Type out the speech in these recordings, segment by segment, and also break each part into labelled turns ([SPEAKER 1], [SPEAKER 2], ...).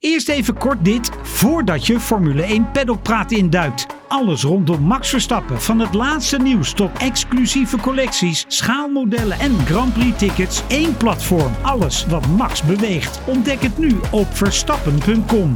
[SPEAKER 1] Eerst even kort dit, voordat je Formule 1 Paddockpraat induikt. Alles rondom Max Verstappen, van het laatste nieuws tot exclusieve collecties, schaalmodellen en Grand Prix tickets. Één platform, alles wat Max beweegt. Ontdek het nu op verstappen.com.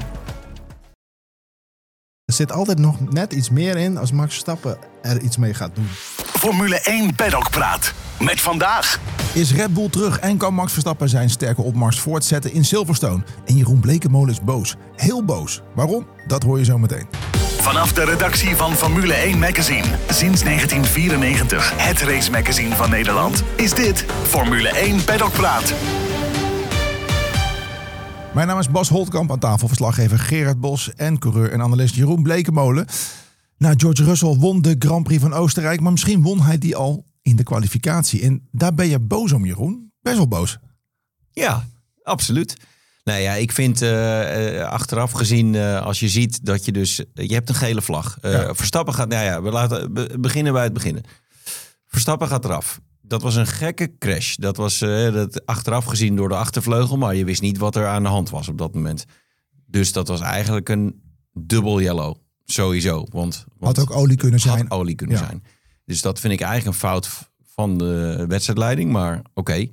[SPEAKER 2] Er zit altijd nog net iets meer in als Max Verstappen er iets mee gaat doen.
[SPEAKER 3] Formule 1 Paddockpraat. Met vandaag.
[SPEAKER 4] Is Red Bull terug en kan Max Verstappen zijn sterke opmars voortzetten in Silverstone? En Jeroen Blekemolen is boos. Heel boos. Waarom? Dat hoor je zo meteen.
[SPEAKER 3] Vanaf de redactie van Formule 1 Magazine. Sinds 1994. Het race magazine van Nederland. Is dit Formule 1 Paddockpraat.
[SPEAKER 4] Mijn naam is Bas Holtkamp, aan tafel verslaggever Gerard Bos en coureur en analist Jeroen Blekemolen. Nou, George Russell won de Grand Prix van Oostenrijk, maar misschien won hij die al in de kwalificatie. En daar ben je boos om, Jeroen. Best wel boos.
[SPEAKER 5] Ja, absoluut. Nou ja, ik vind achteraf gezien, als je ziet dat je dus... Je hebt een gele vlag. Verstappen gaat... Nou ja, we laten beginnen bij het beginnen. Verstappen gaat eraf. Dat was een gekke crash. Dat was achteraf gezien door de achtervleugel, maar je wist niet wat er aan de hand was op dat moment. Dus dat was eigenlijk een dubbel yellow. Sowieso. Want
[SPEAKER 4] had ook olie kunnen zijn.
[SPEAKER 5] Had olie kunnen zijn. Dus dat vind ik eigenlijk een fout van de wedstrijdleiding. Maar oké.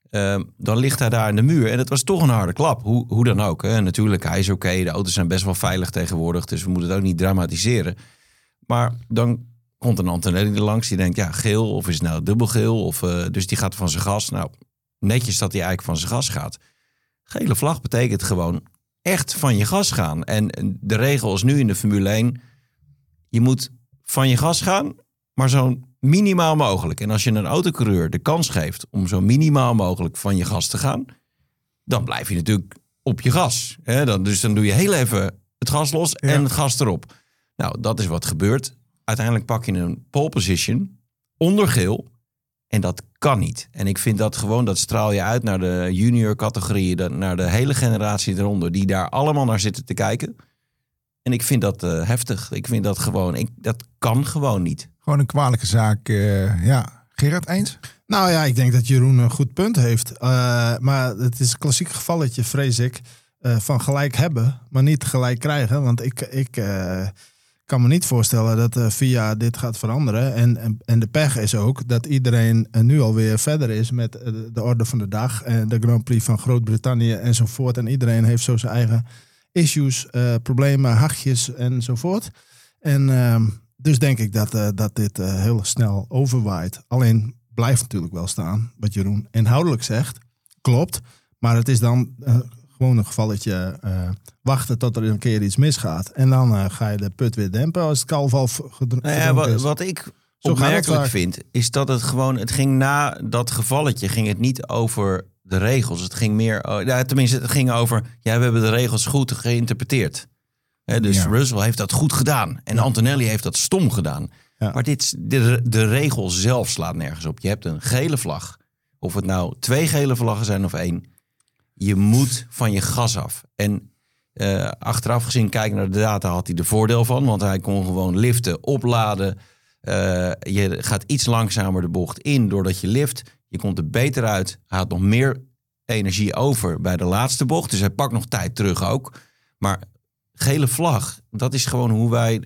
[SPEAKER 5] Dan ligt hij daar in de muur. En het was toch een harde klap. Hoe dan ook. Hè. Natuurlijk, hij is oké. De auto's zijn best wel veilig tegenwoordig. Dus we moeten het ook niet dramatiseren. Maar dan komt een Antonelli er langs. Die denkt, ja, geel. Of is het nou dubbelgeel? Dus die gaat van zijn gas. Nou, netjes dat hij eigenlijk van zijn gas gaat. Gele vlag betekent gewoon echt van je gas gaan. En de regel is nu in de Formule 1. Je moet van je gas gaan, maar zo minimaal mogelijk. En als je een autocoureur de kans geeft om zo minimaal mogelijk van je gas te gaan, dan blijf je natuurlijk op je gas. Dus dan doe je heel even het gas los en het gas erop. Nou, dat is wat gebeurt. Uiteindelijk pak je een pole position onder geel. En dat kan niet. En ik vind dat gewoon, dat straal je uit naar de junior categorieën, naar de hele generatie eronder, die daar allemaal naar zitten te kijken. En ik vind dat heftig. Ik vind dat gewoon, dat kan gewoon niet.
[SPEAKER 4] Gewoon een kwalijke zaak. Gerard, eens?
[SPEAKER 2] Nou ja, ik denk dat Jeroen een goed punt heeft. Maar het is een klassiek gevalletje, vrees ik, van gelijk hebben, maar niet gelijk krijgen. Want ik kan me niet voorstellen dat VIA dit gaat veranderen. En de pech is ook dat iedereen nu alweer verder is met de orde van de dag. En de Grand Prix van Groot-Brittannië enzovoort. En iedereen heeft zo zijn eigen issues, problemen, hachjes enzovoort. En dus denk ik dat dit heel snel overwaait. Alleen blijft natuurlijk wel staan wat Jeroen inhoudelijk zegt. Klopt, maar het is dan gewoon een gevalletje wachten tot er een keer iets misgaat. En dan ga je de put weer dempen als het kalf al gedronken is.
[SPEAKER 5] Wat ik opmerkelijk vind, is dat het ging na dat gevalletje, ging het niet over de regels. Het ging meer, het ging over, we hebben de regels goed geïnterpreteerd. Russell heeft dat goed gedaan. En Antonelli heeft dat stom gedaan. Ja. Maar de regel zelf slaat nergens op. Je hebt een gele vlag. Of het nou 2 gele vlaggen zijn of 1. Je moet van je gas af. En achteraf gezien, kijken naar de data, had hij er voordeel van. Want hij kon gewoon liften, opladen. Je gaat iets langzamer de bocht in doordat je lift. Je komt er beter uit. Hij had nog meer energie over bij de laatste bocht. Dus hij pakt nog tijd terug ook. Maar gele vlag, dat is gewoon hoe wij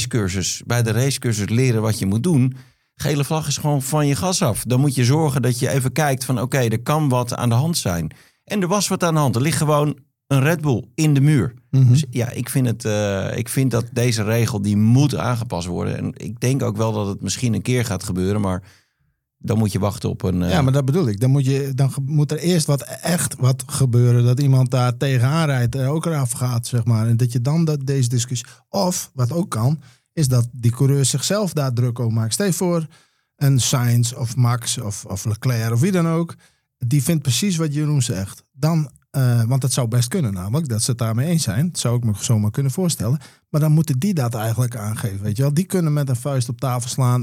[SPEAKER 5] bij de racecursus leren wat je moet doen. Gele vlag is gewoon van je gas af. Dan moet je zorgen dat je even kijkt van oké, er kan wat aan de hand zijn. En er was wat aan de hand. Er ligt gewoon een Red Bull in de muur. Mm-hmm. Dus ja, ik vind dat deze regel die moet aangepast worden. En ik denk ook wel dat het misschien een keer gaat gebeuren, maar dan moet je wachten op een...
[SPEAKER 2] Ja, maar dat bedoel ik. Dan moet er eerst wat gebeuren. Dat iemand daar tegenaan rijdt en ook eraf gaat, zeg maar. En dat je dan deze discussie... Of, wat ook kan, is dat die coureur zichzelf daar druk over maakt. Stel je voor, een Sainz of Max of Leclerc of wie dan ook. Die vindt precies wat Jeroen zegt. Dan, want het zou best kunnen namelijk, dat ze het daarmee eens zijn. Dat zou ik me zomaar kunnen voorstellen. Maar dan moeten die dat eigenlijk aangeven, weet je wel. Die kunnen met een vuist op tafel slaan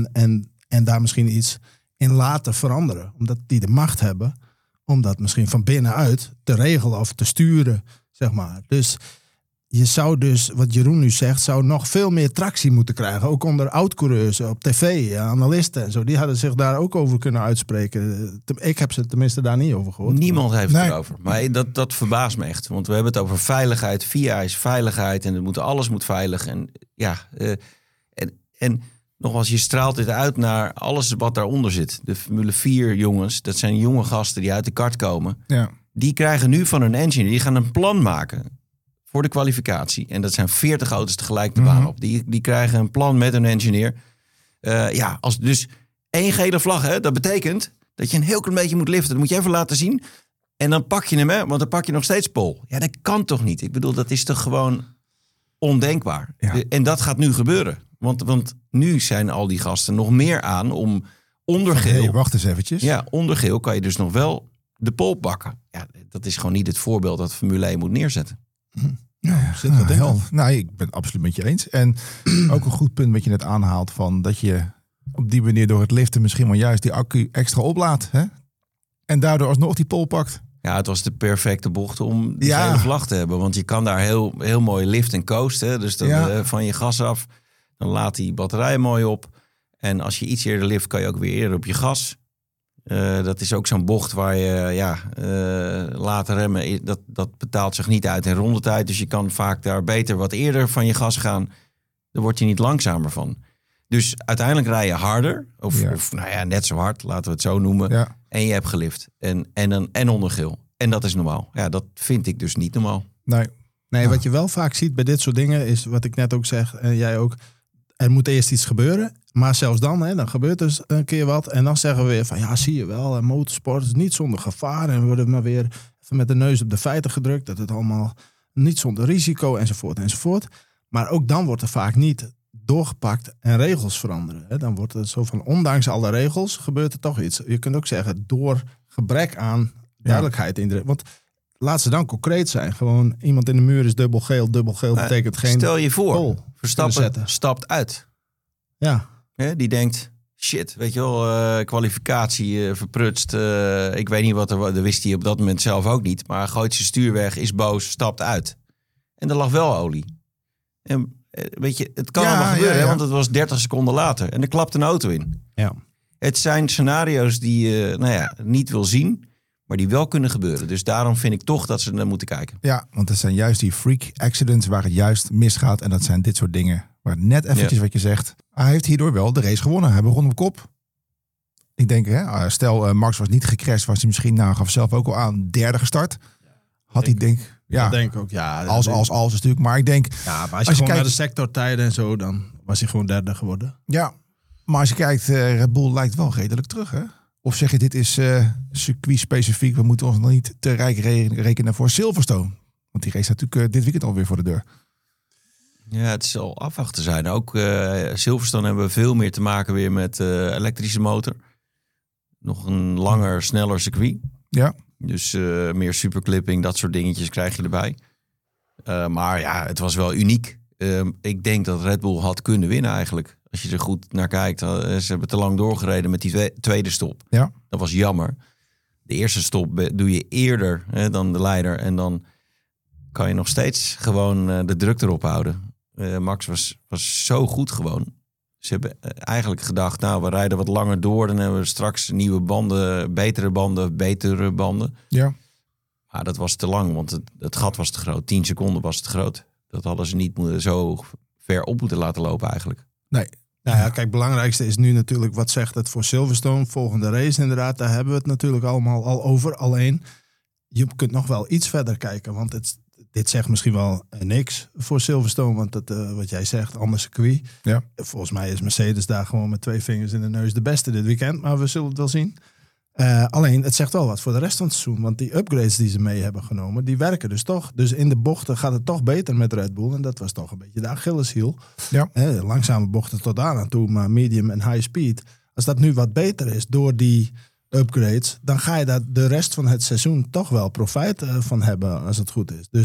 [SPEAKER 2] en daar misschien iets in laten veranderen. Omdat die de macht hebben om dat misschien van binnenuit te regelen of te sturen, zeg maar. Dus je zou dus, wat Jeroen nu zegt, zou nog veel meer tractie moeten krijgen. Ook onder oud-coureurs op tv, analisten en zo. Die hadden zich daar ook over kunnen uitspreken. Ik heb ze tenminste daar niet over gehoord.
[SPEAKER 5] Niemand heeft het erover. Maar dat verbaast me echt. Want we hebben het over veiligheid. FIA is veiligheid en alles moet veilig. En en nogmaals, je straalt dit uit naar alles wat daaronder zit. De Formule 4 jongens, dat zijn jonge gasten die uit de kart komen.
[SPEAKER 4] Ja.
[SPEAKER 5] Die krijgen nu van hun engineer, die gaan een plan maken voor de kwalificatie. En dat zijn 40 auto's tegelijk de baan op. Die krijgen een plan met hun engineer. Als dus 1 gele vlag, hè, dat betekent dat je een heel klein beetje moet liften. Dat moet je even laten zien. En dan pak je hem, hè, want dan pak je nog steeds pole. Ja, dat kan toch niet? Ik bedoel, dat is toch gewoon ondenkbaar.
[SPEAKER 4] Ja.
[SPEAKER 5] En dat gaat nu gebeuren. Want nu zijn al die gasten nog meer aan om ondergeel...
[SPEAKER 4] Hey, wacht eens eventjes.
[SPEAKER 5] Ja, ondergeel kan je dus nog wel de pole pakken. Ja, dat is gewoon niet het voorbeeld dat Formule 1 moet neerzetten.
[SPEAKER 2] Zit wat in.
[SPEAKER 4] Nee, ik ben het absoluut met je eens. En ook een goed punt wat je net aanhaalt van dat je op die manier door het liften misschien wel juist die accu extra oplaadt. Hè? En daardoor alsnog die pole pakt.
[SPEAKER 5] Ja, het was de perfecte bocht om die hele vlag te hebben. Want je kan daar heel mooi lift en coast. Hè? Dus dan, van je gas af, dan laat die batterij mooi op. En als je iets eerder lift, kan je ook weer eerder op je gas. Dat is ook zo'n bocht waar je laten remmen. Dat betaalt zich niet uit in rondetijd. Dus je kan vaak daar beter wat eerder van je gas gaan. Daar word je niet langzamer van. Dus uiteindelijk rij je harder. Of net zo hard, laten we het zo noemen.
[SPEAKER 4] Ja.
[SPEAKER 5] En je hebt gelift. En ondergeel. En dat is normaal. Ja, dat vind ik dus niet normaal.
[SPEAKER 2] Nee, wat je wel vaak ziet bij dit soort dingen is wat ik net ook zeg. En jij ook. Er moet eerst iets gebeuren. Maar zelfs dan gebeurt dus een keer wat. En dan zeggen we weer van, ja, zie je wel. Motorsport is niet zonder gevaar. En we worden maar weer even met de neus op de feiten gedrukt. Dat het allemaal niet zonder risico enzovoort. Maar ook dan wordt er vaak niet doorgepakt en regels veranderen. Hè. Dan wordt het zo van, ondanks alle regels gebeurt er toch iets. Je kunt ook zeggen, door gebrek aan duidelijkheid in de... Want laat ze dan concreet zijn. Gewoon iemand in de muur is dubbelgeel. Dubbelgeel betekent geen...
[SPEAKER 5] Stel je voor,
[SPEAKER 2] pole
[SPEAKER 5] Verstappen stapt uit.
[SPEAKER 2] Ja.
[SPEAKER 5] Die denkt, shit, weet je wel, kwalificatie verprutst. Ik weet niet wat er was. Dat wist hij op dat moment zelf ook niet. Maar gooit zijn stuur weg, is boos, stapt uit. En er lag wel olie. En weet je, het kan allemaal gebeuren, hè, want het was 30 seconden later. En er klapt een auto in.
[SPEAKER 2] Ja.
[SPEAKER 5] Het zijn scenario's die je niet wil zien, maar die wel kunnen gebeuren. Dus daarom vind ik toch dat ze naar moeten kijken.
[SPEAKER 4] Ja, want het zijn juist die freak accidents waar het juist misgaat. En dat zijn dit soort dingen waar net eventjes wat je zegt. Hij heeft hierdoor wel de race gewonnen. Hij begon op kop. Ik denk, stel Max was niet gecrashed, was hij misschien, gaf zelf ook al aan, derde gestart. Had hij denk... Ja,
[SPEAKER 2] dat denk ik ook. Ja,
[SPEAKER 4] als natuurlijk. Maar ik denk...
[SPEAKER 2] Ja, maar als je gewoon kijkt naar de sectortijden en zo, dan was hij gewoon derde geworden.
[SPEAKER 4] Ja, maar als je kijkt, Red Bull lijkt wel redelijk terug, hè? Of zeg je, dit is circuit-specifiek, we moeten ons nog niet te rijk rekenen voor Silverstone. Want die race staat natuurlijk dit weekend alweer voor de deur.
[SPEAKER 5] Ja, het zal afwachten zijn. Ook Silverstone hebben we veel meer te maken weer met elektrische motor. Nog een langer, sneller circuit.
[SPEAKER 4] Ja.
[SPEAKER 5] Dus meer superclipping, dat soort dingetjes krijg je erbij. Maar ja, het was wel uniek. Ik denk dat Red Bull had kunnen winnen eigenlijk. Als je er goed naar kijkt. Ze hebben te lang doorgereden met die tweede stop.
[SPEAKER 4] Ja.
[SPEAKER 5] Dat was jammer. De eerste stop doe je eerder dan de leider. En dan kan je nog steeds gewoon de druk erop houden. Max was zo goed gewoon. Ze hebben eigenlijk gedacht, we rijden wat langer door. Dan hebben we straks nieuwe banden, betere banden.
[SPEAKER 4] Ja.
[SPEAKER 5] Maar dat was te lang, want het gat was te groot. 10 seconden was te groot. Dat hadden ze niet zo ver op moeten laten lopen eigenlijk.
[SPEAKER 2] Nee. Nou ja, kijk, het belangrijkste is nu natuurlijk, wat zegt het voor Silverstone? Volgende race inderdaad, daar hebben we het natuurlijk allemaal al over. Alleen, je kunt nog wel iets verder kijken, want dit zegt misschien wel niks voor Silverstone, want wat jij zegt, ander circuit.
[SPEAKER 4] Ja.
[SPEAKER 2] Volgens mij is Mercedes daar gewoon met 2 vingers in de neus de beste dit weekend, maar we zullen het wel zien. Alleen, het zegt wel wat voor de rest van het seizoen, want die upgrades die ze mee hebben genomen, die werken dus toch. Dus in de bochten gaat het toch beter met Red Bull en dat was toch een beetje de Achilleshiel.
[SPEAKER 4] Ja.
[SPEAKER 2] Langzame bochten tot daar aan toe, maar medium en high speed. Als dat nu wat beter is door die upgrades, dan ga je daar de rest van het seizoen toch wel profijt van hebben als het goed is.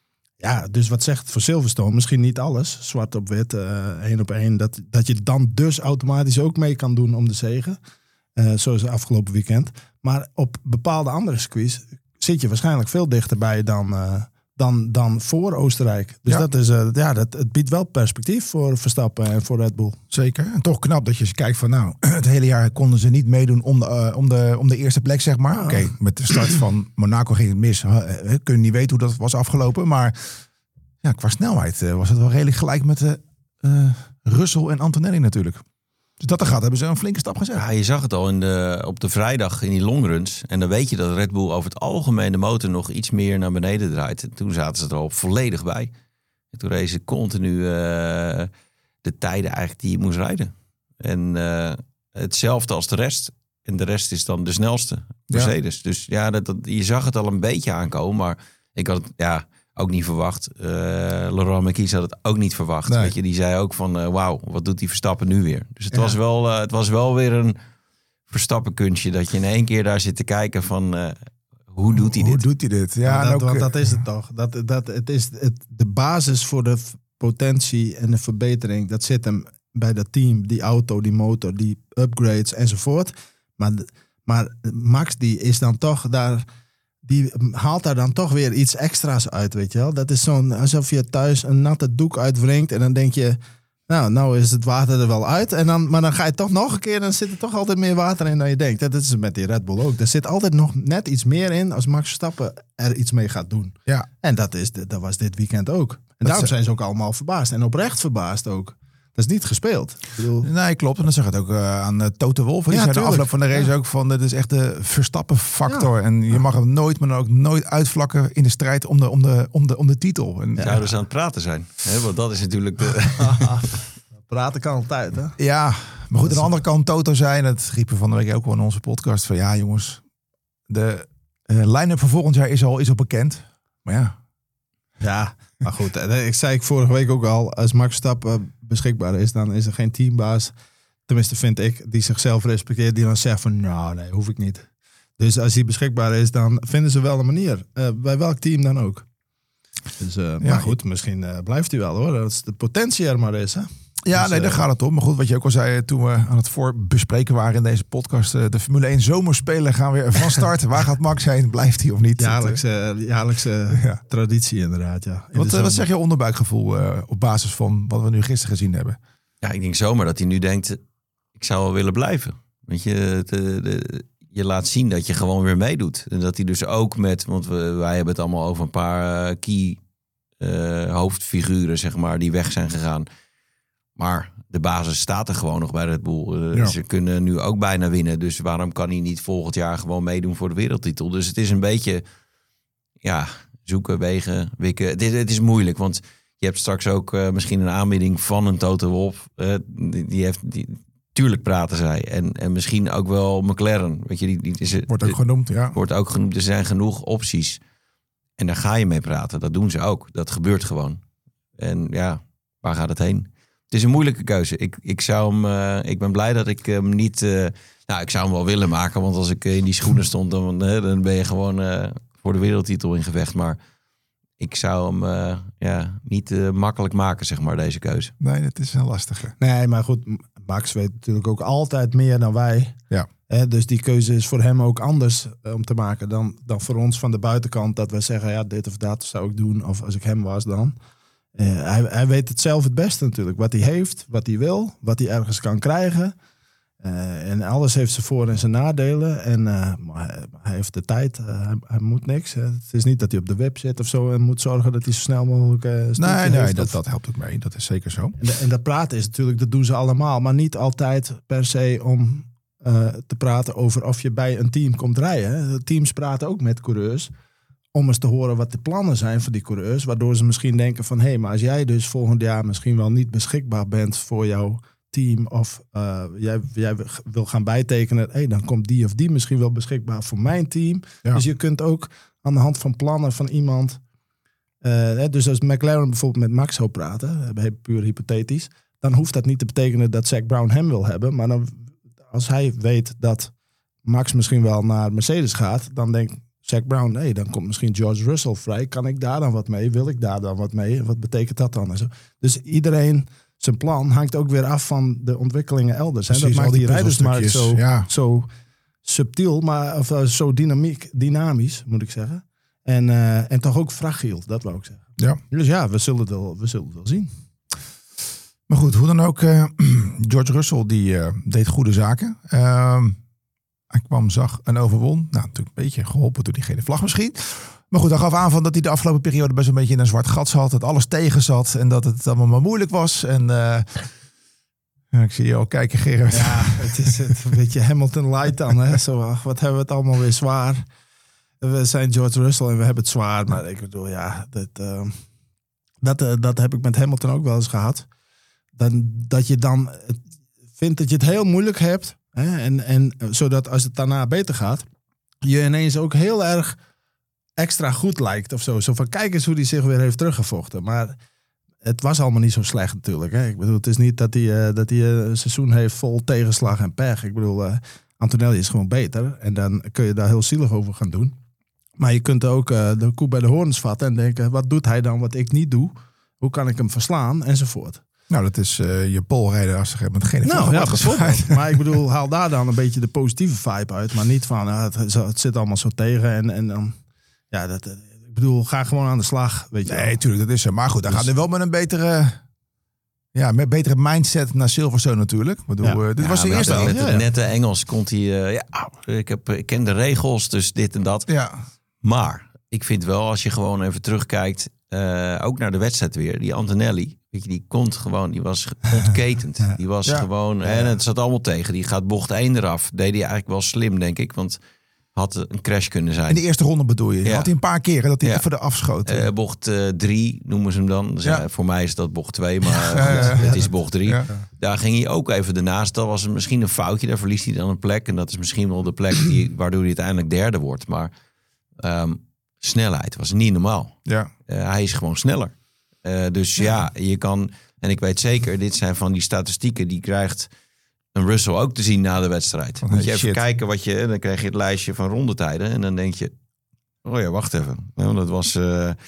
[SPEAKER 2] Dus wat zegt het voor Silverstone? Misschien niet alles, zwart op wit, 1 op 1. Dat je dan dus automatisch ook mee kan doen om de zege. Zoals afgelopen weekend. Maar op bepaalde andere circuits zit je waarschijnlijk veel dichterbij dan voor Oostenrijk. Dus dat is, het biedt wel perspectief voor Verstappen en voor Red Bull.
[SPEAKER 4] Zeker. En toch knap dat je kijkt van het hele jaar konden ze niet meedoen om de eerste plek, zeg maar. Oké, met de start van Monaco ging het mis. Kun je niet weten hoe dat was afgelopen. Maar qua snelheid was het wel redelijk gelijk met Russell en Antonelli natuurlijk. Dus dat er gaat, hebben ze een flinke stap gezet.
[SPEAKER 5] Ja, je zag het al op de vrijdag in die longruns. En dan weet je dat Red Bull over het algemeen de motor nog iets meer naar beneden draait. En toen zaten ze er al volledig bij. En toen racen ze continu de tijden eigenlijk die je moest rijden. En hetzelfde als de rest. En de rest is dan de snelste Mercedes. Ja. Dus je zag het al een beetje aankomen. Maar ik had het ook niet verwacht. Laurent Mekies had het ook niet verwacht. Nee. Weet je, die zei ook van wauw, wat doet die Verstappen nu weer? Dus het was wel weer een Verstappen kunstje. Dat je in één keer daar zit te kijken van hoe doet hij dit?
[SPEAKER 4] Hoe doet hij dit? Ja,
[SPEAKER 2] want dat is het toch. Het is de basis voor de potentie en de verbetering. Dat zit hem bij dat team, die auto, die motor, die upgrades enzovoort. Maar Max die is dan toch daar. Die haalt daar dan toch weer iets extra's uit, weet je wel. Dat is alsof je thuis een natte doek uitwringt en dan denk je, nou is het water er wel uit. Maar dan ga je toch nog een keer en dan zit er toch altijd meer water in dan je denkt. Dat is met die Red Bull ook. Er zit altijd nog net iets meer in als Max Verstappen er iets mee gaat doen. Ja. En dat was dit weekend ook. En daarom zijn ze ook allemaal verbaasd. En oprecht verbaasd ook. Dat is niet gespeeld.
[SPEAKER 4] Nee, klopt. En dan zag het ook aan Toto Wolff. Die zei de afloop van de race ook van, dit is echt de Verstappen factor. Ja. En je mag hem nooit, maar ook nooit uitvlakken in de strijd om de titel. En,
[SPEAKER 5] zouden ze aan het praten zijn? Hè? Want dat is natuurlijk de...
[SPEAKER 2] Praten kan altijd, hè?
[SPEAKER 4] Ja, maar goed, aan de andere kant Toto zei, dat riepen van de week ook wel in onze podcast, van ja jongens, de line-up voor volgend jaar is al bekend. Maar
[SPEAKER 2] ja, maar goed, ik zei vorige week ook al, als Max Verstappen beschikbaar is, dan is er geen teambaas, tenminste vind ik, die zichzelf respecteert, die dan zegt van, nee, hoef ik niet. Dus als hij beschikbaar is, dan vinden ze wel een manier. Bij welk team dan ook. Dus, maar goed, misschien blijft hij wel hoor, als de potentie er maar is, hè.
[SPEAKER 4] Ja, dus, daar gaat het om. Maar goed, wat je ook al zei toen we aan het voorbespreken waren in deze podcast. De Formule 1 zomerspelen gaan weer van start. Waar gaat Max heen? Blijft hij of niet?
[SPEAKER 2] Jaarlijkse traditie inderdaad, ja.
[SPEAKER 4] Wat zeg je onderbuikgevoel op basis van wat we nu gisteren gezien hebben?
[SPEAKER 5] Ja, ik denk zomaar dat hij nu denkt, ik zou wel willen blijven. Weet je, je laat zien dat je gewoon weer meedoet. En dat hij dus ook want wij hebben het allemaal over een paar key hoofdfiguren, zeg maar, die weg zijn gegaan. Maar de basis staat er gewoon nog bij Red Bull. Ze kunnen nu ook bijna winnen. Dus waarom kan hij niet volgend jaar gewoon meedoen voor de wereldtitel? Dus het is een beetje zoeken, wegen, wikken. Het is moeilijk, want je hebt straks ook misschien een aanbieding van een Toto Wolff. Tuurlijk praten zij. En misschien ook wel McLaren. Weet je,
[SPEAKER 4] wordt ook genoemd, ja.
[SPEAKER 5] Wordt ook genoemd. Er zijn genoeg opties. En daar ga je mee praten. Dat doen ze ook. Dat gebeurt gewoon. En waar gaat het heen? Het is een moeilijke keuze. Ik ben blij dat ik hem niet... ik zou hem wel willen maken. Want als ik in die schoenen stond, dan ben je gewoon voor de wereldtitel in gevecht. Maar ik zou hem niet makkelijk maken, zeg maar, deze keuze.
[SPEAKER 4] Nee, dat is een lastige.
[SPEAKER 2] Nee, maar goed, Max weet natuurlijk ook altijd meer dan wij. Ja. Dus die keuze is voor hem ook anders om te maken dan voor ons van de buitenkant. Dat we zeggen, dit of dat zou ik doen. Of als ik hem was dan... Hij weet het zelf het beste natuurlijk. Wat hij heeft, wat hij wil, wat hij ergens kan krijgen. En alles heeft zijn voor- en zijn nadelen. En hij heeft de tijd. Hij moet niks. Het is niet dat hij op de web zit of zo en moet zorgen dat hij zo snel mogelijk
[SPEAKER 4] Nee, dat helpt ook mee. Dat is zeker zo.
[SPEAKER 2] En dat praten is natuurlijk, dat doen ze allemaal. Maar niet altijd per se om te praten over of je bij een team komt rijden. Teams praten ook met coureurs. Om eens te horen wat de plannen zijn voor die coureurs. Waardoor ze misschien denken van... maar als jij dus volgend jaar misschien wel niet beschikbaar bent voor jouw team... of jij wil gaan bijtekenen... dan komt die of die misschien wel beschikbaar voor mijn team. Ja. Dus je kunt ook aan de hand van plannen van iemand... dus als McLaren bijvoorbeeld met Max zou praten... puur hypothetisch... dan hoeft dat niet te betekenen dat Zac Brown hem wil hebben. Maar dan, als hij weet dat Max misschien wel naar Mercedes gaat... dan denkt... Zac Brown, dan komt misschien George Russell vrij. Kan ik daar dan wat mee? Wil ik daar dan wat mee? Wat betekent dat dan? Dus iedereen, zijn plan hangt ook weer af van de ontwikkelingen elders. Precies, dat maakt die rijdersmarkt zo subtiel, maar zo dynamisch, moet ik zeggen. En toch ook fragiel, dat wou ik zeggen.
[SPEAKER 4] Ja.
[SPEAKER 2] Dus ja, we zullen het wel zien.
[SPEAKER 4] Maar goed, hoe dan ook, George Russell die deed goede zaken. Hij kwam, zag en overwon. Nou, natuurlijk een beetje geholpen door die gele vlag misschien. Maar goed, hij gaf aan dat hij de afgelopen periode best een beetje in een zwart gat zat. Dat alles tegen zat en dat het allemaal maar moeilijk was. En ik zie je al kijken, Gerard.
[SPEAKER 2] Ja, het is een beetje Hamilton light dan. Hè? Zo, wat hebben we het allemaal weer zwaar. We zijn George Russell en we hebben het zwaar. Maar ik bedoel, ja, dat heb ik met Hamilton ook wel eens gehad. Dat je dan vindt dat je het heel moeilijk hebt. Hè? En zodat als het daarna beter gaat, je ineens ook heel erg extra goed lijkt of zo. Zo van, kijk eens hoe hij zich weer heeft teruggevochten. Maar het was allemaal niet zo slecht natuurlijk. Hè? Ik bedoel, het is niet dat hij een seizoen heeft vol tegenslag en pech. Ik bedoel, Antonelli is gewoon beter. En dan kun je daar heel zielig over gaan doen. Maar je kunt ook de koe bij de horens vatten en denken, wat doet hij dan wat ik niet doe? Hoe kan ik hem verslaan? Enzovoort.
[SPEAKER 4] Nou, dat is je polrijder als er met geen
[SPEAKER 2] nou, ja, bijvoorbeeld. Maar ik bedoel, haal daar dan een beetje de positieve vibe uit. Maar niet van, het zit allemaal zo tegen. En dan, ja, ik bedoel, ga gewoon aan de slag. Weet je
[SPEAKER 4] nee, tuurlijk, dat is zo. Maar goed, dan gaat hij wel met een betere mindset naar Silverstone natuurlijk. Ik bedoel, dit was de eerste.
[SPEAKER 5] Met het nette Engels komt hij, ik ken de regels, dus dit en dat.
[SPEAKER 4] Ja.
[SPEAKER 5] Maar ik vind wel, als je gewoon even terugkijkt, ook naar de wedstrijd weer, die Antonelli. Weet je, die was ontketend. Die was gewoon, en het zat allemaal tegen. Die gaat bocht 1 eraf. Deed hij eigenlijk wel slim, denk ik. Want had een crash kunnen zijn.
[SPEAKER 4] In de eerste ronde bedoel je?
[SPEAKER 5] Ja.
[SPEAKER 4] Had hij een paar keren dat hij even eraf schoot.
[SPEAKER 5] Bocht 3 noemen ze hem dan. Dus voor mij is dat bocht 2, maar het is bocht 3. Ja. Daar ging hij ook even ernaast. Dat was misschien een foutje. Daar verliest hij dan een plek. En dat is misschien wel de plek waardoor hij uiteindelijk derde wordt. Maar snelheid was niet normaal.
[SPEAKER 4] Ja.
[SPEAKER 5] Hij is gewoon sneller. Dus je kan... En ik weet zeker, dit zijn van die statistieken... die krijgt een Russell ook te zien na de wedstrijd. Moet je even kijken wat je... Dan krijg je het lijstje van rondetijden. En dan denk je... Oh ja, wacht even. Nou, dat was 11-0, 11-0.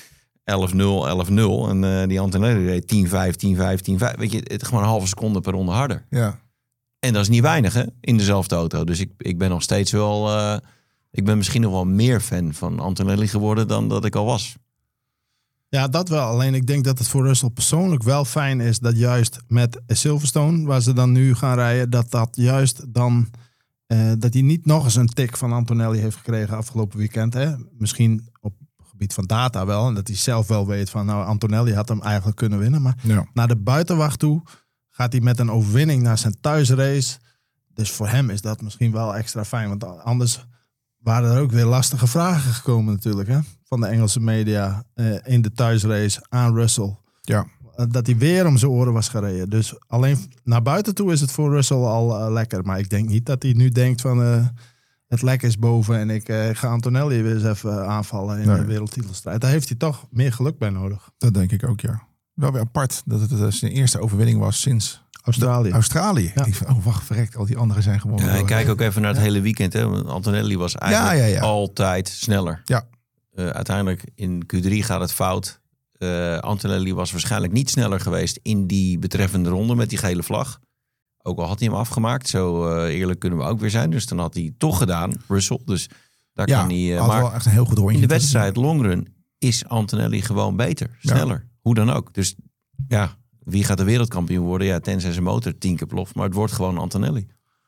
[SPEAKER 5] En die Antonelli reed 10-5, 10-5, 10-5. Weet je, het gewoon een halve seconde per ronde harder.
[SPEAKER 4] Ja.
[SPEAKER 5] En dat is niet weinig, hè? In dezelfde auto. Dus ik ben nog steeds wel... ik ben misschien nog wel meer fan van Antonelli geworden... dan dat ik al was.
[SPEAKER 2] Ja, dat wel. Alleen ik denk dat het voor Russell persoonlijk wel fijn is dat juist met Silverstone, waar ze dan nu gaan rijden, dat juist dan, dat hij niet nog eens een tik van Antonelli heeft gekregen afgelopen weekend. Hè? Misschien op het gebied van data wel. En dat hij zelf wel weet van, nou, Antonelli had hem eigenlijk kunnen winnen. Maar naar de buitenwacht toe gaat hij met een overwinning naar zijn thuisrace. Dus voor hem is dat misschien wel extra fijn. Want anders waren er ook weer lastige vragen gekomen natuurlijk, hè? Van de Engelse media in de thuisrace aan Russell. Ja. Dat hij weer om zijn oren was gereden. Dus alleen naar buiten toe is het voor Russell al lekker. Maar ik denk niet dat hij nu denkt van het lek is boven en ik ga Antonelli weer eens even aanvallen in de wereldtitelstrijd. Daar heeft hij toch meer geluk bij nodig.
[SPEAKER 4] Dat denk ik ook, ja. Wel weer apart dat het zijn eerste overwinning was sinds Australië.
[SPEAKER 2] Ja.
[SPEAKER 4] Ik van, oh wacht, verrekt, al die anderen zijn gewoon...
[SPEAKER 5] Ja, kijk ook even naar het hele weekend. Hè? Want Antonelli was eigenlijk altijd sneller.
[SPEAKER 4] Ja.
[SPEAKER 5] Uiteindelijk in Q3 gaat het fout. Antonelli was waarschijnlijk niet sneller geweest in die betreffende ronde met die gele vlag. Ook al had hij hem afgemaakt. Zo eerlijk kunnen we ook weer zijn. Dus dan had hij toch gedaan, Russell. Dus daar kan hij... maar
[SPEAKER 4] wel echt een heel goed rondje.
[SPEAKER 5] In de wedstrijd longrun is Antonelli gewoon beter. Sneller. Ja. Hoe dan ook. Dus ja, wie gaat de wereldkampioen worden? Ja, tenzij zijn motor 10 keer ploft. Maar het wordt gewoon Antonelli.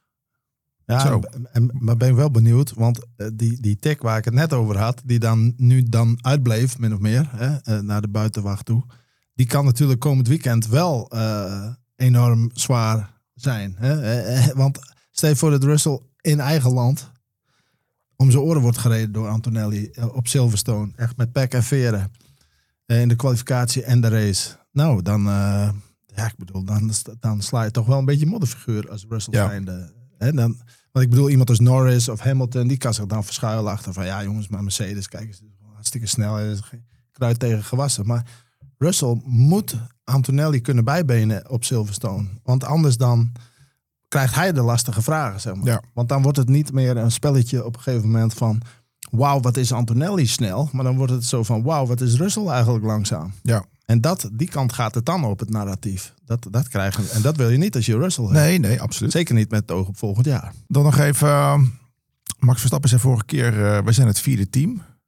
[SPEAKER 2] Ja, maar ben ik wel benieuwd, want die tik waar ik het net over had, die nu uitbleef, min of meer, naar de buitenwacht toe, die kan natuurlijk komend weekend wel enorm zwaar zijn. Hè? Want stel je voor dat Russell in eigen land om zijn oren wordt gereden door Antonelli op Silverstone, echt met pek en veren, in de kwalificatie en de race. Nou, dan, ik bedoel, dan sla je toch wel een beetje modderfiguur als Russell zijnde. Want ik bedoel, iemand als Norris of Hamilton, die kan zich dan verschuilen achter van, ja jongens, maar Mercedes, kijk eens, hartstikke snel, er is geen kruid tegen gewassen. Maar Russell moet Antonelli kunnen bijbenen op Silverstone. Want anders dan krijgt hij de lastige vragen, zeg maar. Ja. Want dan wordt het niet meer een spelletje op een gegeven moment van, wauw, wat is Antonelli snel? Maar dan wordt het zo van, wauw, wat is Russell eigenlijk langzaam? Ja. En die kant gaat het dan op het narratief. Dat krijgen. En dat wil je niet als je Russell hebt.
[SPEAKER 4] Nee, absoluut.
[SPEAKER 2] Zeker niet met het oog op volgend jaar.
[SPEAKER 4] Dan nog even, Max Verstappen zei vorige keer, wij zijn het 4e team.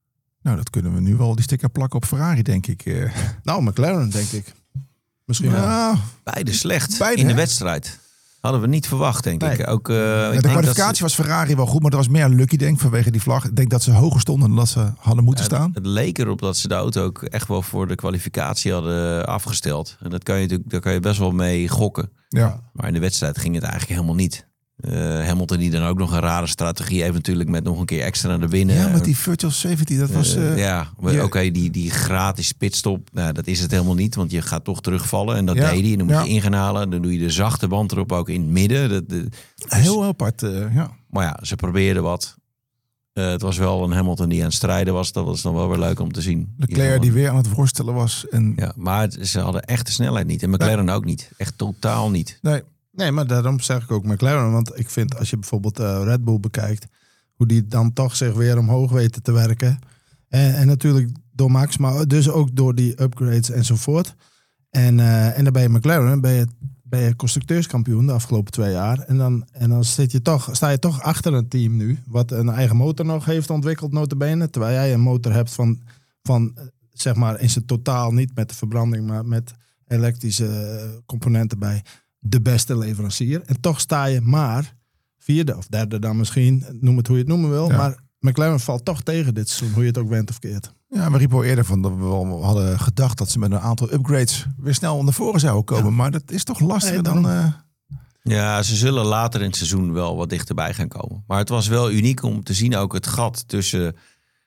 [SPEAKER 4] Nou, dat kunnen we nu wel die sticker plakken op Ferrari, denk ik.
[SPEAKER 2] Nou, McLaren, denk ik. Misschien wel.
[SPEAKER 5] Beide slecht
[SPEAKER 4] Beide,
[SPEAKER 5] in de
[SPEAKER 4] hè?
[SPEAKER 5] wedstrijd. Hadden we niet verwacht, denk
[SPEAKER 2] Nee.
[SPEAKER 5] ik. Ook,
[SPEAKER 4] De kwalificatie was Ferrari wel goed, maar dat was meer lucky, denk ik, vanwege die vlag. Ik denk dat ze hoger stonden dan dat ze hadden moeten staan.
[SPEAKER 5] Het leek erop dat ze de auto ook echt wel voor de kwalificatie hadden afgesteld. En daar kan je best wel mee gokken.
[SPEAKER 4] Ja.
[SPEAKER 5] Maar in de wedstrijd ging het eigenlijk helemaal niet. Hamilton die dan ook nog een rare strategie heeft natuurlijk met nog een keer extra naar binnen.
[SPEAKER 4] Ja, met die virtual safety, dat was...
[SPEAKER 5] Oké, die gratis pitstop, nou, dat is het helemaal niet. Want je gaat toch terugvallen en dat
[SPEAKER 4] Ja.
[SPEAKER 5] deed hij. En dan moet
[SPEAKER 4] Ja.
[SPEAKER 5] je in gaan halen. Dan doe je de zachte band erop ook in het midden.
[SPEAKER 4] Heel apart, ja.
[SPEAKER 5] Maar ja, ze probeerden wat. Het was wel een Hamilton die aan het strijden was. Dat was dan wel weer leuk om te zien.
[SPEAKER 4] Leclerc die weer aan het worstelen was. En...
[SPEAKER 5] Ja, maar ze hadden echt de snelheid niet. En McLaren ook niet. Echt totaal niet.
[SPEAKER 2] Nee, maar daarom zeg ik ook McLaren. Want ik vind, als je bijvoorbeeld Red Bull bekijkt, hoe die dan toch zich weer omhoog weten te werken. En natuurlijk door Max, maar dus ook door die upgrades enzovoort. En dan ben je McLaren, ben je constructeurskampioen de afgelopen 2 jaar. En dan sta je toch achter een team nu, wat een eigen motor nog heeft ontwikkeld, nota bene. Terwijl jij een motor hebt van zeg maar in zijn totaal, niet met de verbranding, maar met elektrische componenten bij, de beste leverancier. En toch sta je maar 4e of 3e dan misschien, noem het hoe je het noemen wil. Ja. Maar McLaren valt toch tegen dit seizoen, hoe je het ook went of keert.
[SPEAKER 4] Ja, we riepen al eerder van dat we wel hadden gedacht dat ze met een aantal upgrades weer snel naar voren zouden komen. Ja. Maar dat is toch lastiger dan...
[SPEAKER 5] Ja, ze zullen later in het seizoen wel wat dichterbij gaan komen. Maar het was wel uniek om te zien ook het gat tussen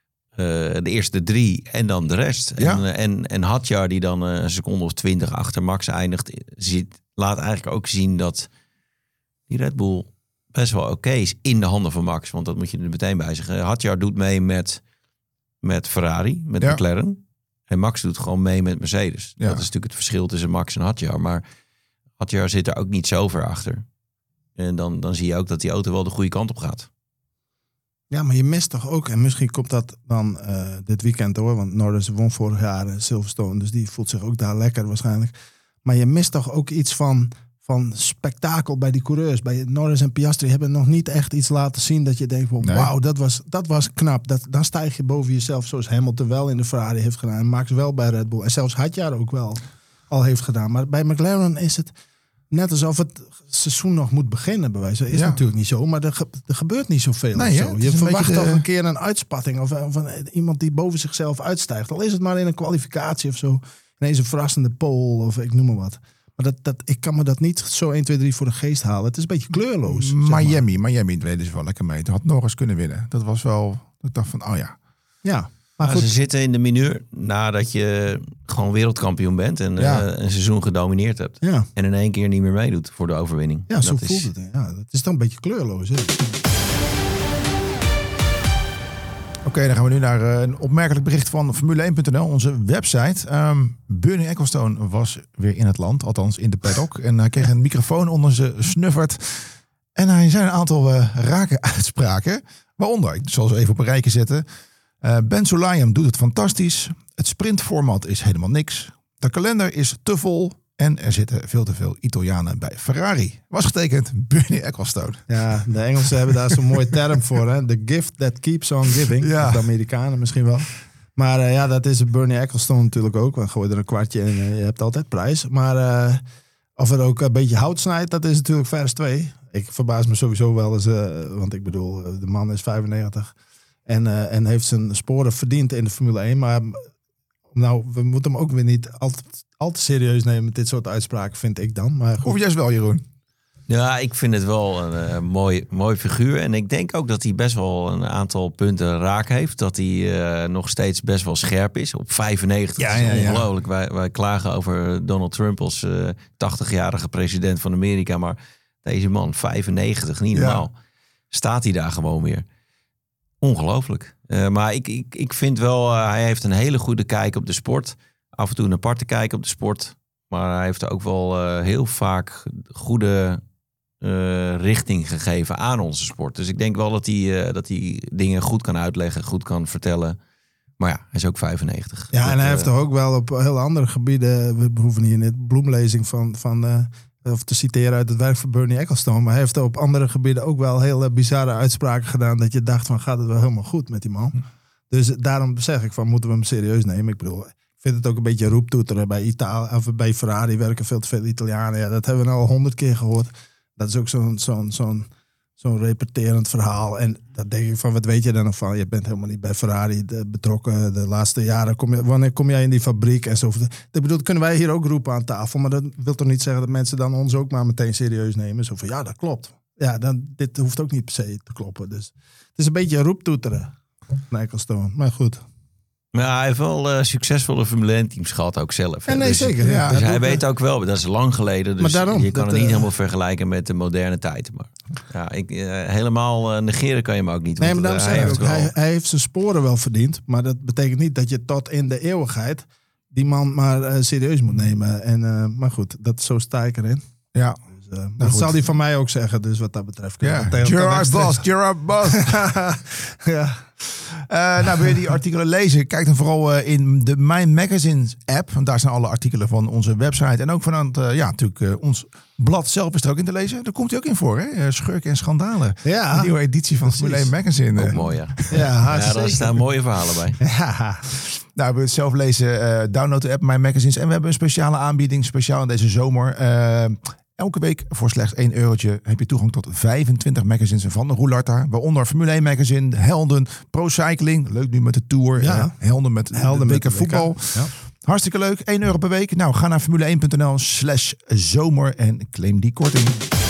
[SPEAKER 5] de eerste 3 en dan de rest.
[SPEAKER 4] Ja.
[SPEAKER 5] En Hadjar die dan een seconde of 20 achter Max eindigt, laat eigenlijk ook zien dat die Red Bull best wel oké is in de handen van Max. Want dat moet je er meteen bij zeggen. Hadjar doet mee met Ferrari, met McLaren. En Max doet gewoon mee met Mercedes. Ja. Dat is natuurlijk het verschil tussen Max en Hadjar. Maar Hadjar zit er ook niet zo ver achter. En dan zie je ook dat die auto wel de goede kant op gaat.
[SPEAKER 2] Ja, maar je mist toch ook, en misschien komt dat dan dit weekend hoor, want Norris won vorig jaar Silverstone, dus die voelt zich ook daar lekker waarschijnlijk. Maar je mist toch ook iets van spektakel bij die coureurs. Bij Norris en Piastri hebben nog niet echt iets laten zien dat je denkt, wauw, dat was knap. Dan stijg je boven jezelf, zoals Hamilton wel in de Ferrari heeft gedaan, en Max wel bij Red Bull, en zelfs Hadjar ook wel al heeft gedaan. Maar bij McLaren is het net alsof het seizoen nog moet beginnen, bij wijze. Is natuurlijk niet zo, maar er gebeurt niet zoveel. Nee, zo. Je verwacht toch een keer een uitspatting of iemand die boven zichzelf uitstijgt. Al is het maar in een kwalificatie of zo. Ineens een verrassende pole of ik noem maar wat. Maar ik kan me dat niet zo 1, 2, 3 voor de geest halen. Het is een beetje kleurloos.
[SPEAKER 4] Miami deden ze wel lekker mee. Toen had Norris kunnen winnen. Dat was wel, ik dacht van, oh ja.
[SPEAKER 2] Ja.
[SPEAKER 5] Maar goed. Ze zitten in de mineur nadat je gewoon wereldkampioen bent en een seizoen gedomineerd hebt. Ja. En in 1 keer niet meer meedoet voor de overwinning.
[SPEAKER 2] Ja, zo voelt het. Ja, dat is dan een beetje kleurloos.
[SPEAKER 4] Oké, dan gaan we nu naar een opmerkelijk bericht van Formule1.nl, onze website. Bernie Ecclestone was weer in het land, althans in de paddock. En hij kreeg een microfoon onder zijn snuffert. En hij zei een aantal rake uitspraken. Waaronder, ik zal ze even op een rijtje zetten. Ben Sulayem doet het fantastisch. Het sprintformat is helemaal niks. De kalender is te vol. En er zitten veel te veel Italianen bij Ferrari. Was getekend Bernie Ecclestone.
[SPEAKER 2] Ja, de Engelsen hebben daar zo'n mooie term voor. Hè? The gift that keeps on giving. Ja. De Amerikanen misschien wel. Maar dat is Bernie Ecclestone natuurlijk ook. We gooien er een kwartje in en je hebt altijd prijs. Maar of het ook een beetje hout snijdt, dat is natuurlijk vers 2. Ik verbaas me sowieso wel eens. Want ik bedoel, de man is 95. En heeft zijn sporen verdiend in de Formule 1. Maar nou, we moeten hem ook weer niet al te serieus nemen met dit soort uitspraken, vind ik dan. Maar
[SPEAKER 4] of juist wel, Jeroen?
[SPEAKER 5] Ja, ik vind het wel een mooi figuur. En ik denk ook dat hij best wel een aantal punten raak heeft. Dat hij nog steeds best wel scherp is. Op 95, dat is ongelooflijk. Wij klagen over Donald Trump als 80-jarige president van Amerika. Maar deze man, 95, niet normaal. Staat hij daar gewoon weer. Ongelooflijk. Maar ik vind wel, hij heeft een hele goede kijk op de sport. Af en toe een aparte kijk op de sport. Maar hij heeft ook wel heel vaak goede richting gegeven aan onze sport. Dus ik denk wel dat hij dingen goed kan uitleggen, goed kan vertellen. Maar ja, hij is ook 95.
[SPEAKER 2] Ja, en hij heeft toch ook wel op heel andere gebieden... We hoeven hier net bloemlezing of te citeren uit het werk van Bernie Ecclestone. Maar hij heeft op andere gebieden ook wel hele bizarre uitspraken gedaan. Dat je dacht van, gaat het wel helemaal goed met die man? Dus daarom zeg ik van, moeten we hem serieus nemen? Ik bedoel, ik vind het ook een beetje roeptoeteren. Bij Italië of bij Ferrari werken veel te veel Italianen. Ja, dat hebben we nou al 100 keer gehoord. Dat is ook zo'n repeterend verhaal. En dan denk ik van, wat weet je dan nog van? Je bent helemaal niet bij Ferrari betrokken de laatste jaren. Wanneer kom jij in die fabriek? En zo. Ik bedoel, dat kunnen wij hier ook roepen aan tafel. Maar dat wil toch niet zeggen dat mensen dan ons ook maar meteen serieus nemen? Zo van, ja, dat klopt. Ja, dit hoeft ook niet per se te kloppen. Dus het is een beetje roeptoeteren. Ecclestone, maar goed.
[SPEAKER 5] Maar hij heeft wel succesvolle Formule 1 teams gehad ook zelf.
[SPEAKER 2] Ja, nee,
[SPEAKER 5] dus,
[SPEAKER 2] zeker. Ja,
[SPEAKER 5] dus hij weet ook wel, dat is lang geleden. Dus
[SPEAKER 2] maar daarom,
[SPEAKER 5] je kan het niet helemaal vergelijken met de moderne tijd. Maar ja, helemaal negeren kan je hem ook niet.
[SPEAKER 2] Nee, maar daarom zeg ik ook, hij heeft zijn sporen wel verdiend. Maar dat betekent niet dat je tot in de eeuwigheid die man maar serieus moet nemen. En, maar goed, zo sta ik erin.
[SPEAKER 4] Ja.
[SPEAKER 2] Dat zal hij van mij ook zeggen, dus wat dat betreft.
[SPEAKER 4] Ja, Gerard Bos.
[SPEAKER 2] Ja.
[SPEAKER 4] Nou, wil je die artikelen lezen? Kijk dan vooral in de Mijn Magazine app. Want daar zijn alle artikelen van onze website. En ook van natuurlijk ons blad zelf is er ook in te lezen. Daar komt hij ook in voor, hè? Schurken en schandalen.
[SPEAKER 2] Ja.
[SPEAKER 4] Een nieuwe editie van Formule 1 Magazine.
[SPEAKER 5] Ook mooi, ja.
[SPEAKER 2] Ja,
[SPEAKER 5] daar staan mooie verhalen bij.
[SPEAKER 2] Ja.
[SPEAKER 4] Nou, we het zelf lezen. Download de app Mijn Magazines. En we hebben een speciale aanbieding, speciaal in deze zomer. Elke week voor slechts €1 heb je toegang tot 25 magazines van de Roularta. Waaronder Formule 1 magazine, Helden, Pro Cycling. Leuk nu met de Tour.
[SPEAKER 2] Ja.
[SPEAKER 4] Helden met WK voetbal.
[SPEAKER 2] Ja.
[SPEAKER 4] Hartstikke leuk. €1 per week. Nou, ga naar formule1.nl/zomer en claim die korting.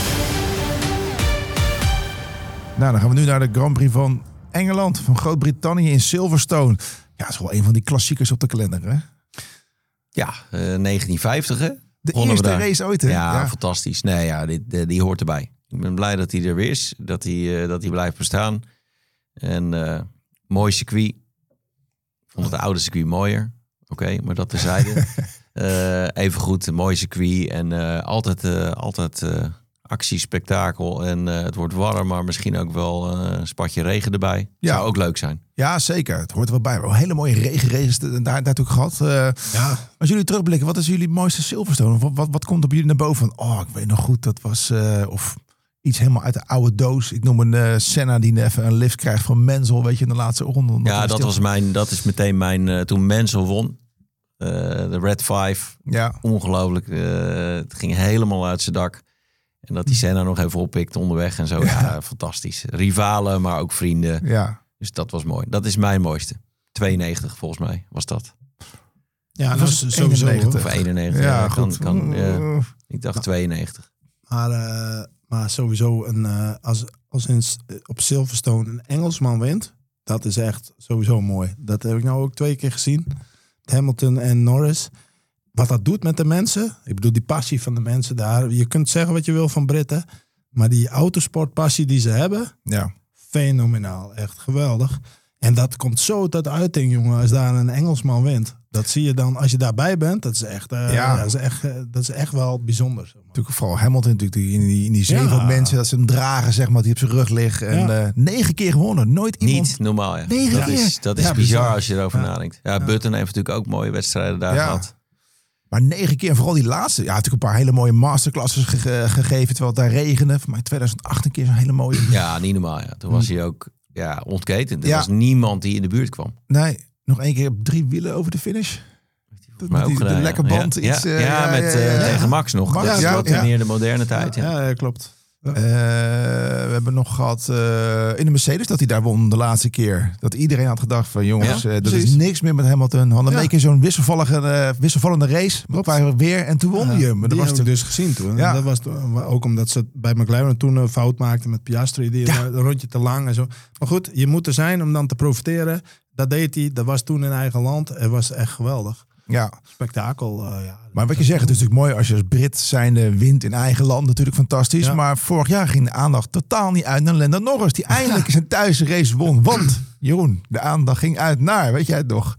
[SPEAKER 4] Nou, dan gaan we nu naar de Grand Prix van Engeland. Van Groot-Brittannië in Silverstone. Ja, dat is wel een van die klassiekers op de kalender, hè?
[SPEAKER 5] Ja, 1950, hè?
[SPEAKER 4] De eerste race ooit, hè?
[SPEAKER 5] Ja, fantastisch. Nee, ja, die hoort erbij. Ik ben blij dat hij er weer is. Dat hij blijft bestaan. En mooi circuit. Ik vond het oude circuit mooier. Oké, maar dat terzijde. Even goed, een mooi circuit. En altijd actie, spektakel. En het wordt warm, maar misschien ook wel een spatje regen erbij.
[SPEAKER 4] Ja.
[SPEAKER 5] Zou ook leuk zijn.
[SPEAKER 4] Ja, zeker. Het hoort er wel bij. Wel hele mooie regenraces daar natuurlijk gehad. Als jullie terugblikken, wat is jullie mooiste Silverstone? Wat komt op jullie naar boven? Oh, ik weet nog goed, dat was... of iets helemaal uit de oude doos. Ik noem een Senna die even een lift krijgt van Menzel, weet je, in de laatste ronde.
[SPEAKER 5] Ja, dat is meteen mijn... toen Menzel won, de Red 5.
[SPEAKER 4] Ja.
[SPEAKER 5] Ongelooflijk. Het ging helemaal uit zijn dak. En dat die Senna nog even oppikt onderweg en zo. Ja, fantastisch. Rivalen, maar ook vrienden.
[SPEAKER 4] Ja.
[SPEAKER 5] Dus dat was mooi. Dat is mijn mooiste. 92 volgens mij was dat.
[SPEAKER 2] Ja, dat is sowieso
[SPEAKER 4] 91.
[SPEAKER 5] Of 91.
[SPEAKER 4] Ja, goed.
[SPEAKER 5] Ik dacht 92.
[SPEAKER 2] Maar sowieso op Silverstone een Engelsman wint. Dat is echt sowieso mooi. Dat heb ik nou ook 2 keer gezien. Hamilton en Norris. Wat dat doet met de mensen. Ik bedoel, die passie van de mensen daar. Je kunt zeggen wat je wil van Britten. Maar die autosportpassie die ze hebben.
[SPEAKER 4] Ja.
[SPEAKER 2] Fenomenaal. Echt geweldig. En dat komt zo tot uiting, jongen. Als daar een Engelsman wint. Dat zie je dan als je daarbij bent. Dat is echt, dat is echt wel bijzonder.
[SPEAKER 4] Natuurlijk vooral Hamilton natuurlijk in die zee van mensen. Dat ze hem dragen, zeg maar, die op zijn rug liggen. En 9 keer gewonnen. Nooit iemand.
[SPEAKER 5] Niet normaal, ja.
[SPEAKER 4] 9 keer.
[SPEAKER 5] Dat is bizar als je erover nadenkt. Ja, Button heeft natuurlijk ook mooie wedstrijden daar gehad.
[SPEAKER 4] Maar 9 keer, vooral die laatste. Ja, natuurlijk een paar hele mooie masterclasses gegeven. Terwijl het daar regende. Voor mij 2008 een keer zo'n hele mooie.
[SPEAKER 5] Ja, niet normaal. Ja. Toen was hij ook ontketend. Er was niemand die in de buurt kwam.
[SPEAKER 4] Nee, nog 1 keer op 3 wielen over de finish.
[SPEAKER 5] Maar ook gedaan,
[SPEAKER 4] de lekke band.
[SPEAKER 5] Tegen Max nog.
[SPEAKER 4] Max,
[SPEAKER 5] dat is wat meer de moderne tijd.
[SPEAKER 2] Ja, klopt.
[SPEAKER 4] We hebben nog gehad in de Mercedes dat hij daar won de laatste keer. Dat iedereen had gedacht van jongens, dat is niks meer met Hamilton. Hadden een keer zo'n wisselvallende race. Maar weer en toen won hij hem.
[SPEAKER 2] Dat was dus gezien toen. Ja. Dat was ook omdat ze bij McLaren toen een fout maakten met Piastri. Die een rondje te lang en zo. Maar goed, je moet er zijn om dan te profiteren. Dat deed hij. Dat was toen in eigen land. Het was echt geweldig.
[SPEAKER 4] Ja.
[SPEAKER 2] Spektakel.
[SPEAKER 4] Maar wat je zegt, het is natuurlijk mooi als je als Brit zijnde wint in eigen land. Natuurlijk fantastisch. Ja. Maar vorig jaar ging de aandacht totaal niet uit naar Lando Norris. Die eindelijk zijn thuisrace won. Want, Jeroen, de aandacht ging uit naar, weet jij het nog?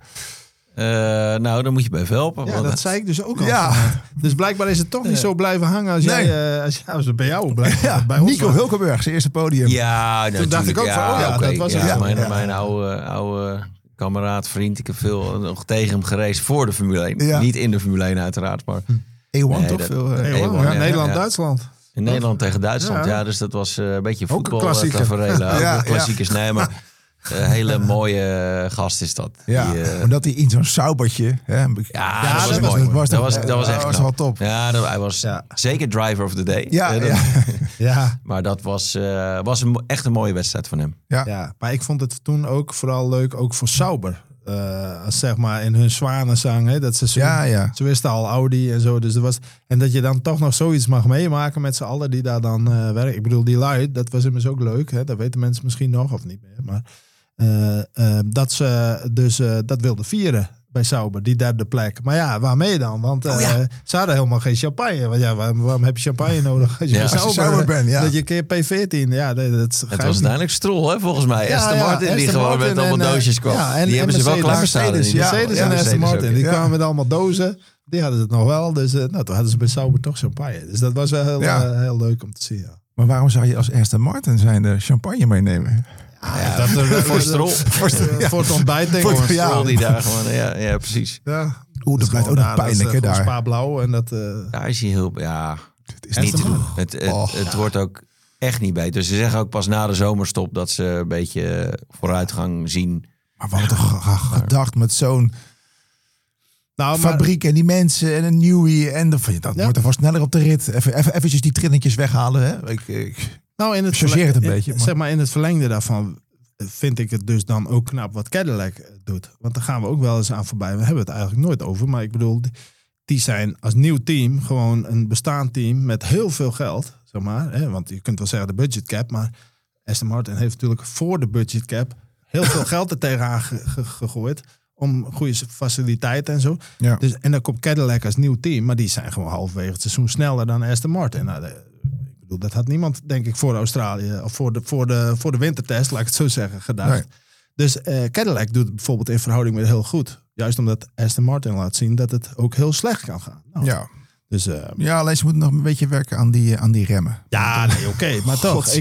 [SPEAKER 5] Nou, dan moet je bij helpen.
[SPEAKER 2] Ja, dat zei ik dus ook al. Ja. Dus blijkbaar is het toch niet zo blijven hangen als jij, als het bij jou blijft.
[SPEAKER 4] Ja, bij ons Nico Hulkenberg, zijn eerste podium.
[SPEAKER 5] Ja,
[SPEAKER 2] toen dacht ik ook van, dat was het.
[SPEAKER 5] Mijn oude kameraad, vriend. Ik heb veel nog tegen hem gereden voor de Formule 1. Ja. Niet in de Formule 1 uiteraard, maar...
[SPEAKER 4] E1 toch?
[SPEAKER 2] Nederland-Duitsland.
[SPEAKER 5] In Nederland tegen Duitsland, dus dat was een beetje voetbal. Klassiekers, nee, maar hele mooie gast is dat.
[SPEAKER 4] Ja, omdat hij in zo'n saubertje... Hè,
[SPEAKER 5] dat was mooi. Dat was echt
[SPEAKER 4] wel top.
[SPEAKER 5] Ja, hij was zeker driver of the day.
[SPEAKER 2] Ja.
[SPEAKER 5] Maar dat was echt een mooie wedstrijd van hem.
[SPEAKER 2] Ja, maar ik vond het toen ook vooral leuk, ook voor Sauber. Als zeg maar in hun zwanenzang, hè, dat seizoen.
[SPEAKER 4] Ja.
[SPEAKER 2] Ze wisten al Audi en zo. Dus en dat je dan toch nog zoiets mag meemaken met z'n allen die daar dan werken. Ik bedoel, die Light, dat was immers ook leuk. Hè? Dat weten mensen misschien nog of niet meer. Maar dat ze dus dat wilden vieren bij Sauber, die derde plek. Maar ja, waarmee dan? Want ze hadden helemaal geen champagne. Want waarom heb je champagne nodig als je bij Sauber bent? Ja. Dat je een keer P14. Ja, het
[SPEAKER 5] was uiteindelijk Stroll, hè, volgens mij. Aston Martin, die gewoon met allemaal doosjes kwam. Die hebben ze wel klaarstaan.
[SPEAKER 2] Mercedes en Aston Martin. Die kwamen met allemaal dozen. Die hadden het nog wel. Dus toen hadden ze bij Sauber toch champagne. Dus dat was wel heel leuk om te zien. Ja.
[SPEAKER 4] Maar waarom zou je als Aston Martin zijn de champagne meenemen?
[SPEAKER 5] Voor Stroll.
[SPEAKER 2] Voor het ontbijt, denk ik.
[SPEAKER 5] Voor Stroll die daar gewoon... Ja, precies.
[SPEAKER 2] Ja.
[SPEAKER 4] Dat blijft ook nog pijnlijk, hè, daar.
[SPEAKER 2] Spa-blauw en dat...
[SPEAKER 5] Daar is hij heel... Ja, het is niet te doen. Het wordt ook echt niet beter. Ze zeggen ook pas na de zomerstop dat ze een beetje vooruitgang zien.
[SPEAKER 4] Maar we hadden toch gedacht met zo'n fabriek en die mensen en een Newey. En dat wordt er vast sneller op de rit. Eventjes die trinnetjes weghalen, hè.
[SPEAKER 2] In het
[SPEAKER 4] chargeert een beetje.
[SPEAKER 2] Zeg maar in het verlengde daarvan vind ik het dus dan ook knap wat Cadillac doet. Want daar gaan we ook wel eens aan voorbij. We hebben het eigenlijk nooit over. Maar ik bedoel, die zijn als nieuw team gewoon een bestaand team met heel veel geld. Zeg maar, hè? Want je kunt wel zeggen de budgetcap. Maar Aston Martin heeft natuurlijk voor de budgetcap heel veel geld er tegenaan gegooid. Om goede faciliteiten en zo.
[SPEAKER 4] Ja.
[SPEAKER 2] Dus, en dan komt Cadillac als nieuw team. Maar die zijn gewoon halverwege het seizoen sneller dan Aston Martin. Nou, dat had niemand, denk ik, voor Australië of voor de wintertest, laat ik het zo zeggen, gedacht. Nee. Dus Cadillac doet het bijvoorbeeld in verhouding met heel goed. Juist omdat Aston Martin laat zien dat het ook heel slecht kan gaan. Nou,
[SPEAKER 4] ja.
[SPEAKER 2] Dus,
[SPEAKER 4] alleen ze moeten nog een beetje werken aan die remmen.
[SPEAKER 2] Ja, nee, oké. Maar toch, ik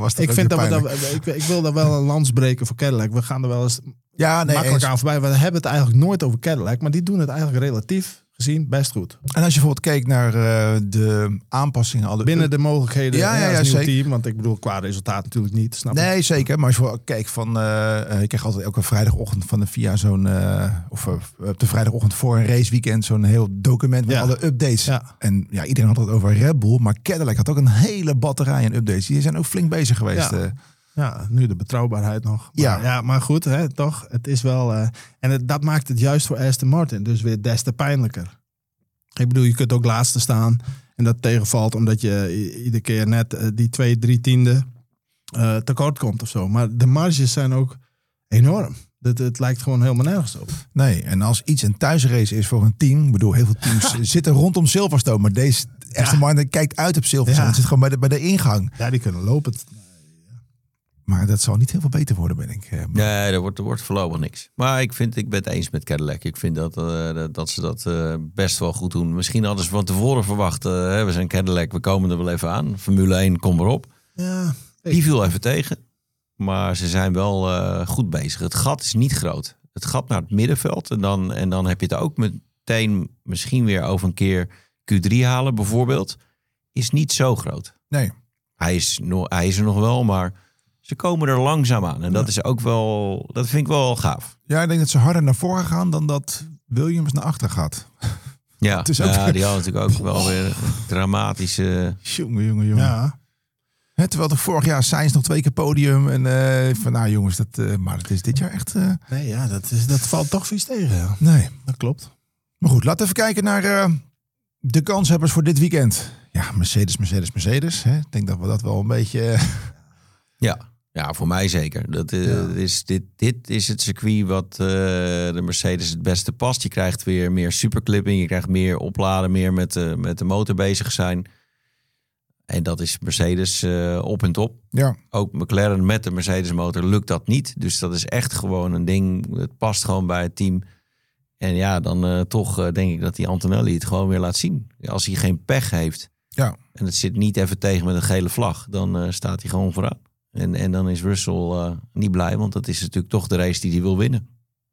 [SPEAKER 2] wil daar wel een lans breken voor Cadillac. We gaan er wel eens makkelijk aan voorbij. We hebben het eigenlijk nooit over Cadillac, maar die doen het eigenlijk relatief gezien best goed.
[SPEAKER 4] En als je bijvoorbeeld keek naar de aanpassingen...
[SPEAKER 2] Binnen de mogelijkheden als nieuw
[SPEAKER 4] zeker.
[SPEAKER 2] team. Want ik bedoel, qua resultaat natuurlijk niet. Snap
[SPEAKER 4] nee,
[SPEAKER 2] ik?
[SPEAKER 4] Zeker. Maar als je kijkt van... ik krijg altijd elke vrijdagochtend van de VIA zo'n... op de vrijdagochtend voor een raceweekend zo'n heel document met alle updates. Ja. En iedereen had het over Red Bull. Maar Cadillac had ook een hele batterij aan updates. Die zijn ook flink bezig geweest.
[SPEAKER 2] Ja, nu de betrouwbaarheid nog. Maar, maar goed, hè, toch. Het is wel... dat maakt het juist voor Aston Martin dus weer des te pijnlijker. Ik bedoel, je kunt ook laatste staan en dat tegenvalt omdat je iedere keer net die 2-3 tiende tekort komt of zo. Maar de marges zijn ook enorm. Het lijkt gewoon helemaal nergens op.
[SPEAKER 4] Nee, en als iets een thuisrace is voor een team... Ik bedoel, heel veel teams zitten rondom Silverstone. Maar deze Aston Martin kijkt uit op Silverstone. Het zit gewoon bij de ingang.
[SPEAKER 2] Ja, die kunnen lopen.
[SPEAKER 4] Maar dat zal niet heel veel beter worden, ben ik.
[SPEAKER 5] Nee, er wordt voorlopig niks. Maar ik ben het eens met Cadillac. Ik vind dat ze dat best wel goed doen. Misschien hadden ze van tevoren verwacht. We zijn Cadillac, we komen er wel even aan. Formule 1, kom erop.
[SPEAKER 2] Ja,
[SPEAKER 5] die viel even tegen. Maar ze zijn wel goed bezig. Het gat is niet groot. Het gat naar het middenveld. En dan heb je het ook meteen misschien weer over een keer Q3 halen bijvoorbeeld. Is niet zo groot.
[SPEAKER 4] Nee.
[SPEAKER 5] Hij is er nog wel, maar... Ze komen er langzaam aan. En dat is ook wel... Dat vind ik wel gaaf.
[SPEAKER 4] Ja, ik denk dat ze harder naar voren gaan dan dat Williams naar achter gaat.
[SPEAKER 5] Ja, die hadden natuurlijk ook wel weer een dramatische...
[SPEAKER 4] Jongen.
[SPEAKER 2] Ja.
[SPEAKER 4] Terwijl er vorig jaar Sainz nog 2 keer podium. En jongens, maar het is dit jaar echt...
[SPEAKER 2] Nee, dat valt toch vies tegen. Ja.
[SPEAKER 4] Nee.
[SPEAKER 2] Dat klopt.
[SPEAKER 4] Maar goed, laten we even kijken naar de kanshebbers voor dit weekend. Ja, Mercedes. Hè? Ik denk dat we dat wel een beetje...
[SPEAKER 5] Ja, voor mij zeker. Dit is het circuit wat de Mercedes het beste past. Je krijgt weer meer superclipping. Je krijgt meer opladen, meer met de motor bezig zijn. En dat is Mercedes op en top.
[SPEAKER 4] Ja.
[SPEAKER 5] Ook McLaren met de Mercedes motor lukt dat niet. Dus dat is echt gewoon een ding. Het past gewoon bij het team. En dan toch denk ik dat die Antonelli het gewoon weer laat zien. Als hij geen pech heeft
[SPEAKER 4] en
[SPEAKER 5] het zit niet even tegen met een gele vlag, dan staat hij gewoon vooraan. En dan is Russell niet blij, want dat is natuurlijk toch de race die hij wil winnen.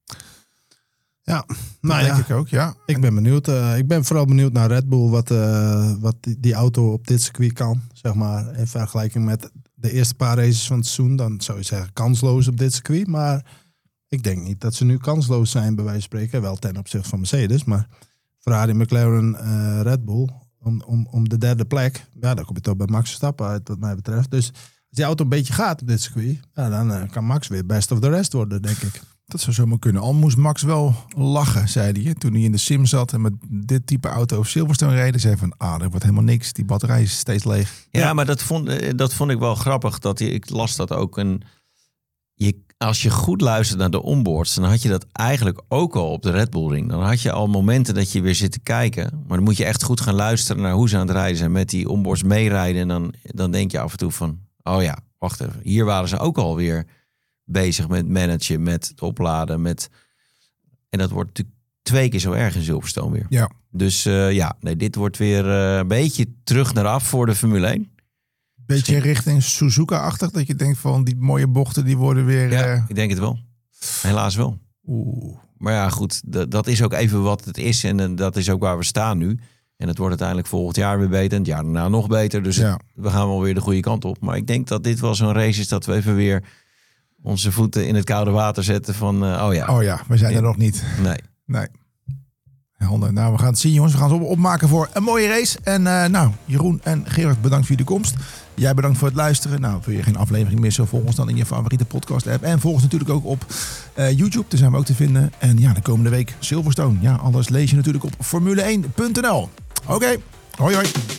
[SPEAKER 2] Ja,
[SPEAKER 4] denk ik ook, ja.
[SPEAKER 2] Ik ben benieuwd. Ik ben vooral benieuwd naar Red Bull, wat die auto op dit circuit kan, zeg maar, in vergelijking met de eerste paar races van het seizoen, dan zou je zeggen kansloos op dit circuit. Maar ik denk niet dat ze nu kansloos zijn, bij wijze van spreken. Wel ten opzichte van Mercedes, maar Ferrari, McLaren, Red Bull om de derde plek. Ja, dan kom je toch bij Max Verstappen uit, wat mij betreft. Dus als die auto een beetje gaat op dit circuit, ja, dan kan Max weer best of the rest worden, denk ik.
[SPEAKER 4] Dat zou zomaar kunnen. Al moest Max wel lachen, zei hij. Toen hij in de sim zat en met dit type auto op Silverstone reden. Zei van, dat wordt helemaal niks. Die batterij is steeds leeg.
[SPEAKER 5] Ja, maar dat vond ik wel grappig. Ik las dat ook. Als je goed luistert naar de onboards, dan had je dat eigenlijk ook al op de Red Bull Ring. Dan had je al momenten dat je weer zit te kijken. Maar dan moet je echt goed gaan luisteren naar hoe ze aan het rijden zijn. Met die onboards meerijden. En dan denk je af en toe van, oh ja, wacht even. Hier waren ze ook alweer bezig met managen, met het opladen. En dat wordt natuurlijk 2 keer zo erg in Silverstone weer.
[SPEAKER 4] Ja.
[SPEAKER 5] Dus dit wordt weer een beetje terug naar af voor de Formule 1.
[SPEAKER 4] Beetje richting Suzuka-achtig, dat je denkt van die mooie bochten, die worden weer...
[SPEAKER 5] Ja, ik denk het wel. Helaas wel. Maar ja, goed, dat is ook even wat het is. En dat is ook waar we staan nu. En het wordt uiteindelijk volgend jaar weer beter. En het jaar daarna nog beter. Dus we gaan wel weer de goede kant op. Maar ik denk dat dit wel zo'n race is dat we even weer onze voeten in het koude water zetten van...
[SPEAKER 4] we zijn er nog niet. Nee. Helder. Nou, we gaan het zien, jongens. We gaan het opmaken voor een mooie race. En Jeroen en Gerard, bedankt voor jullie komst. Jij bedankt voor het luisteren. Nou, wil je geen aflevering missen, volg ons dan in je favoriete podcast app. En volg ons natuurlijk ook op YouTube. Daar zijn we ook te vinden. En ja, de komende week Silverstone. Ja, alles lees je natuurlijk op formule1.nl. Oké. Hoi hoi.